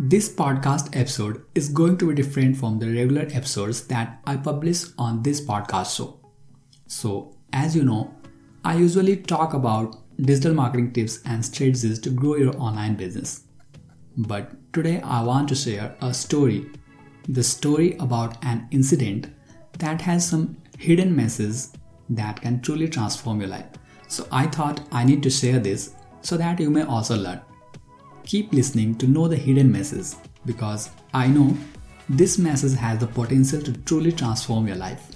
This podcast episode is going to be different from the regular episodes that I publish on this podcast show. So, as you know, I usually talk about digital marketing tips and strategies to grow your online business. But today I want to share a story. The story about an incident that has some hidden messages that can truly transform your life. So I thought I need to share this so that you may also learn. Keep listening to know the hidden message because I know this message has the potential to truly transform your life.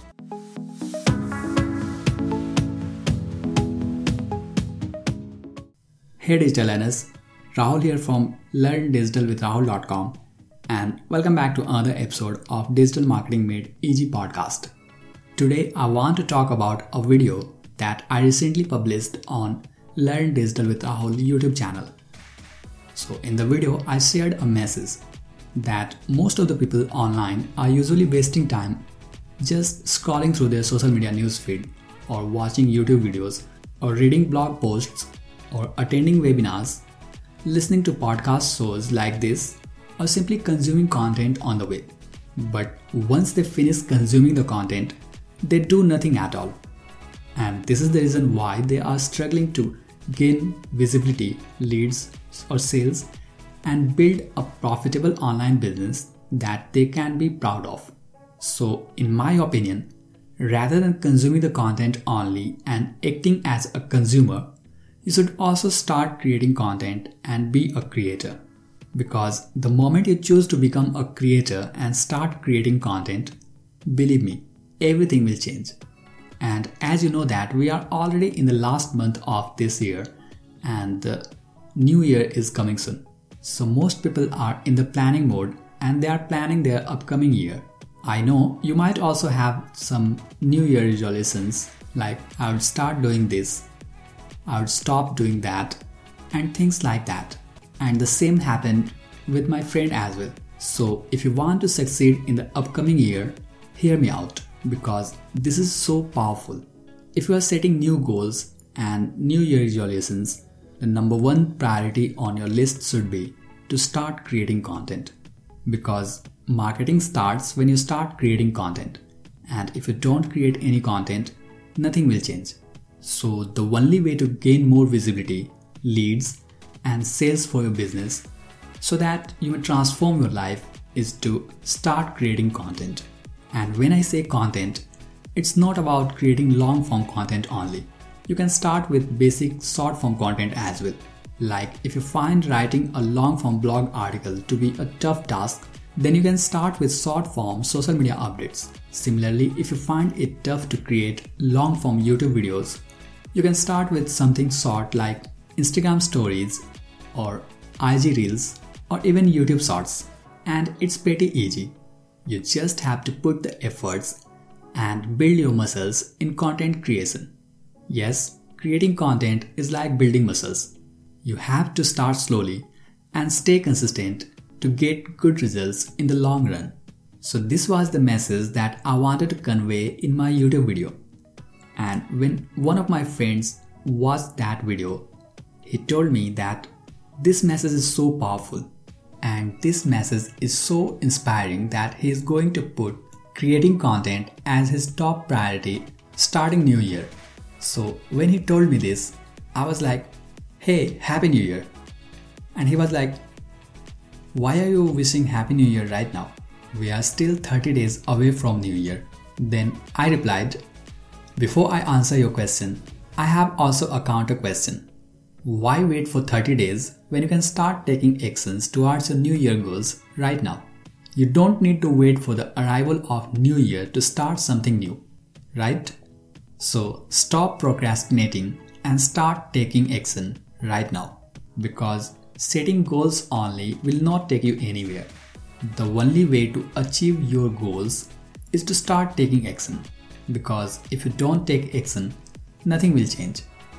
Hey digital learners, Rahul here from LearnDigitalWithRahul.com and welcome back to another episode of Digital Marketing Made Easy podcast. Today I want to talk about a video that I recently published on Learn Digital with Rahul YouTube channel. So in the video I shared a message that most of the people online are usually wasting time just scrolling through their social media newsfeed or watching YouTube videos or reading blog posts or attending webinars, listening to podcast shows like this or simply consuming content on the web. But once they finish consuming the content, they do nothing at all. And this is the reason why they are struggling to gain visibility, leads or sales and build a profitable online business that they can be proud of. So in my opinion, rather than consuming the content only and acting as a consumer, you should also start creating content and be a creator. Because the moment you choose to become a creator and start creating content, believe me, everything will change. And as you know that we are already in the last month of this year and the new year is coming soon. So most people are in the planning mode and they are planning their upcoming year. I know you might also have some new year resolutions like I would start doing this, I would stop doing that and things like that. And the same happened with my friend as well. So if you want to succeed in the upcoming year, hear me out. Because this is so powerful. If you are setting new goals and new year resolutions, the number one priority on your list should be to start creating content. Because marketing starts when you start creating content. And if you don't create any content, nothing will change. So the only way to gain more visibility, leads and sales for your business so that you will transform your life is to start creating content. And when I say content, it's not about creating long form content only. You can start with basic short form content as well. Like if you find writing a long form blog article to be a tough task, then you can start with short form social media updates. Similarly, if you find it tough to create long form YouTube videos, you can start with something short like Instagram stories or IG reels or even YouTube shorts. And it's pretty easy. You just have to put the efforts and build your muscles in content creation. Yes, creating content is like building muscles. You have to start slowly and stay consistent to get good results in the long run. So this was the message that I wanted to convey in my YouTube video. And when one of my friends watched that video, he told me that this message is so powerful. And this message is so inspiring that he is going to put creating content as his top priority starting new year. So when he told me this, I was like, hey, Happy New Year. And he was like, why are you wishing Happy New Year right now? We are still 30 days away from New Year. Then I replied, before I answer your question, I have also a counter question. Why wait for 30 days when you can start taking actions towards your New Year goals right now? You don't need to wait for the arrival of New Year to start something new, right? So stop procrastinating and start taking action right now because setting goals only will not take you anywhere. The only way to achieve your goals is to start taking action because if you don't take action, nothing will change.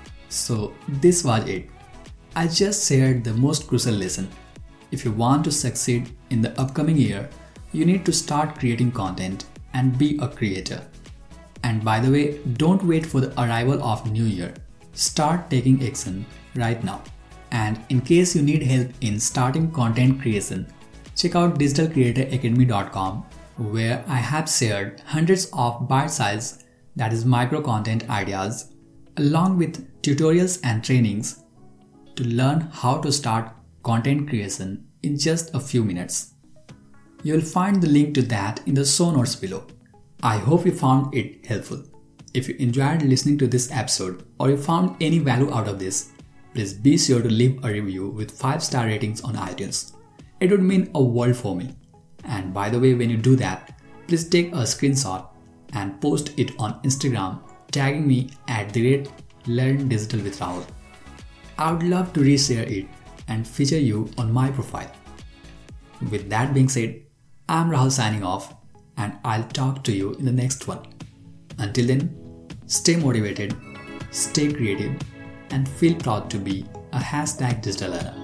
So this was it. I just shared the most crucial lesson. If you want to succeed in the upcoming year, you need to start creating content and be a creator. And by the way, don't wait for the arrival of New Year. Start taking action right now. And in case you need help in starting content creation, check out digitalcreatoracademy.com, where I have shared hundreds of bite-sized, that is micro content ideas, along with tutorials and trainings to learn how to start content creation in just a few minutes. You'll find the link to that in the show notes below. I hope you found it helpful. If you enjoyed listening to this episode or you found any value out of this, please be sure to leave a review with 5-star ratings on iTunes. It would mean a world for me. And by the way, when you do that, please take a screenshot and post it on Instagram, tagging me at @LearnDigitalWithRahul. I would love to reshare it and feature you on my profile. With that being said, I'm Rahul signing off, and I'll talk to you in the next one. Until then, stay motivated, stay creative, and feel proud to be a #digital learner.